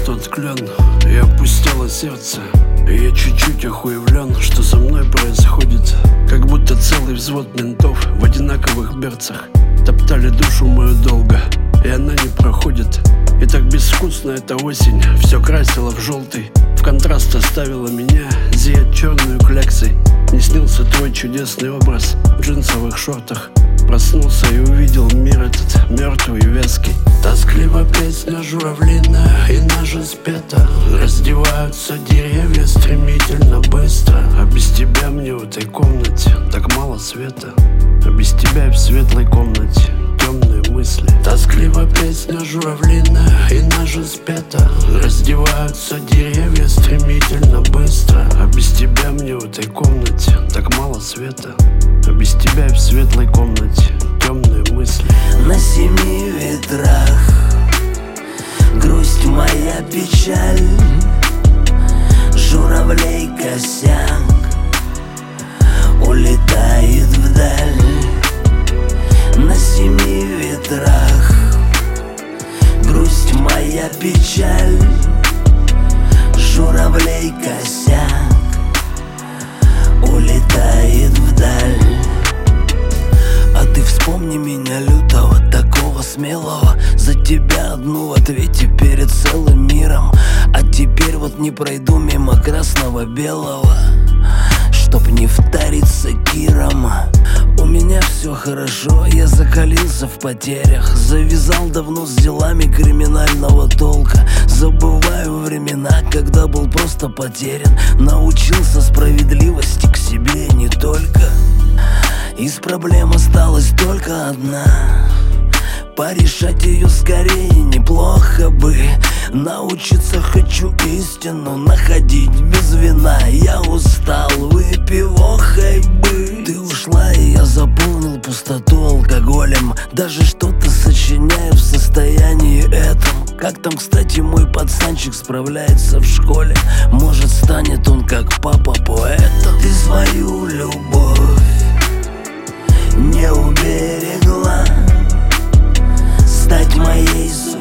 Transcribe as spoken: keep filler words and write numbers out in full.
тот клен, и опустело сердце. И я чуть-чуть охуевлен, что со мной происходит. Как будто целый взвод ментов в одинаковых берцах топтали душу мою долго, и она не проходит. И так безвкусно эта осень все красила в желтый, в контраст оставила меня зиять черную кляксой. Не снился твой чудесный образ в джинсовых шортах. Проснулся и увидел мир этот мертвый и вязкий. Тоскливо песня журавлиная и наша спета. Раздеваются деревья стремительно быстро. А без тебя мне в этой комнате так мало света. А без тебя и в светлой комнате темные мысли. Тоскливо песня журавлиная и наша спета. Раздеваются деревья стремительно быстро. А без тебя мне в этой комнате так мало света. А без тебя и в светлой комнате темные мысли. На семи ветрах грусть моя, печаль, журавлей косяк улетает вдаль. На семи ветрах грусть моя, печаль, журавлей косяк улетает вдаль. А ты вспомни меня лютого, такого смелого. За тебя одну в ответе перед целым миром. А теперь вот не пройду мимо красно-белого, чтоб не вториться Киром. У меня все хорошо, я закалился в потерях. Завязал давно с делами криминального толка. Забываю времена, когда был просто потерян. Научился справедливости к себе и не только. Из проблем осталась только одна. Порешать ее скорее неплохо бы. Научиться хочу истину находить без вина. Я устал, выпивохой бы. Ты ушла, и я заполнил пустоту алкоголем. Даже что-то сочиняю в состоянии этом. Как там, кстати, мой пацанчик справляется в школе? Может, станет он как папа поэтом. Ты свою любовь не уберегла. Стать моей судьбой